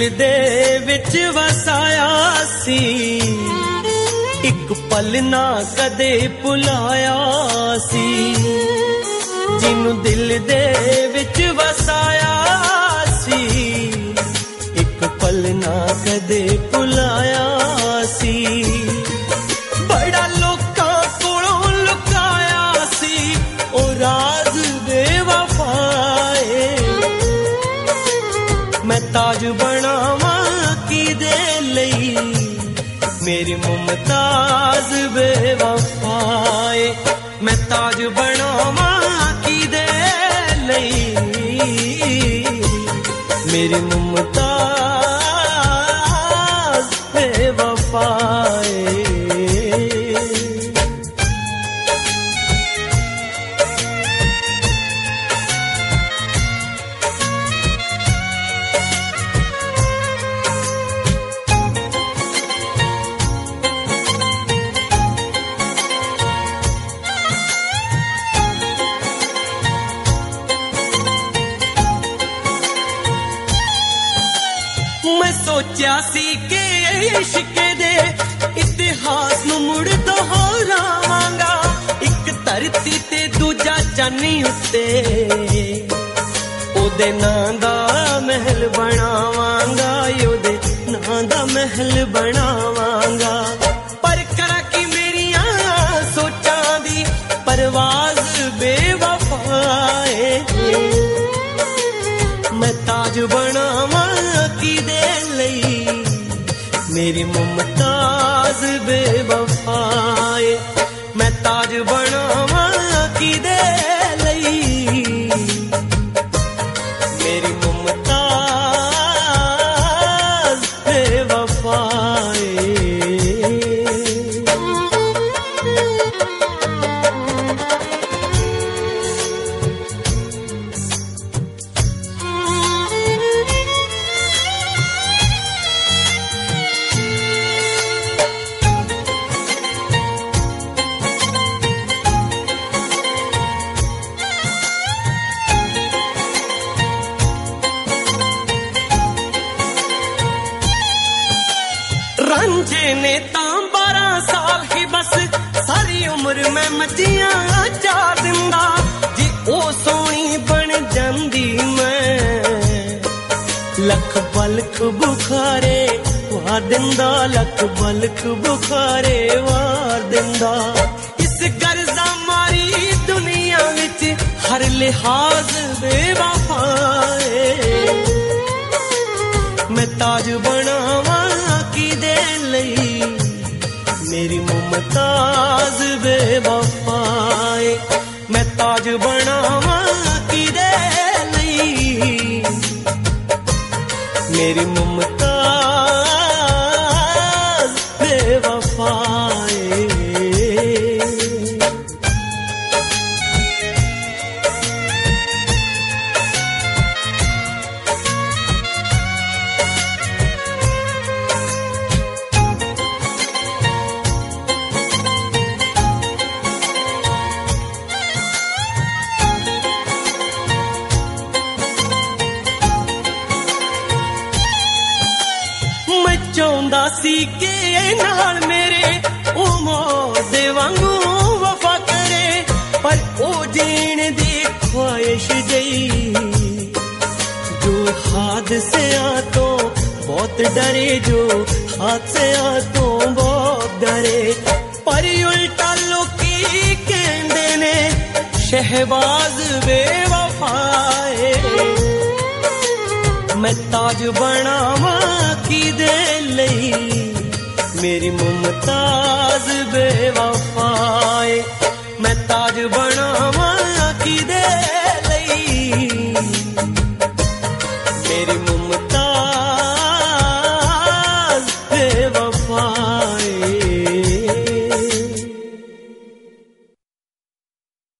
दिल दे विच वसाया सी एक पल ना कदे भुलाया सी जिन्नू दिल दे विच वसाया सी एक पल ना कदे भुलाया सी बड़ा लोकां कोलों लुकाया सी ओ राज बेवफाए मैं ताज बनावा किदे लई मेरी मुमताज बेवफाए मैं ताज बनावा किदे लई मेरी मुमताज बेवफाए सोचा सी के इश्क दे इतिहास नू मुड़ दोहरावांगा एक धरती ते दूजा चानी उत्ते ओदे नां दा महल बनावांगा ओदे नां दा महल बनावांगा पर करा कि मेरियां सोचां दी परवाज बेवफाए मैं ताज बनावा किदे लई मेरी मुमताज बेवफाए मैं ताज बनावा किदे लई मेरी मुमताज बेवफाए रंजे ने तां 12 साल ही बस सारी उम्र मैं मचियां चा दिंदा जी ओ सोनी बन जांदी मैं लख बलख बुखारे वार दिंदा लख बलख बुखारे वार दिंदा इस गर्जा मारी दुनिया विच हर लिहाज बेवफाए मैं ताज बनावा किदे लई मेरी मुमताज बेवफाए मैं ताज बनावा किदे लई मेरी मुमताज बेवफाए चाहंदा सी के नाल मेरे ओ मौदे वांगू वफा करे पर ओ जीण दी ख्वाहिश जई जो हादसियां तो बहुत डरे जो हादसियां तो बहुत डरे पर उल्टा लोकी कहंदे ने शहबाज बेवफाए मैं ताज बनावा किदे लई मेरी मुमताज बेवफाए मैं ताज बनावा किदे लई मेरी मुमताज बेवफाए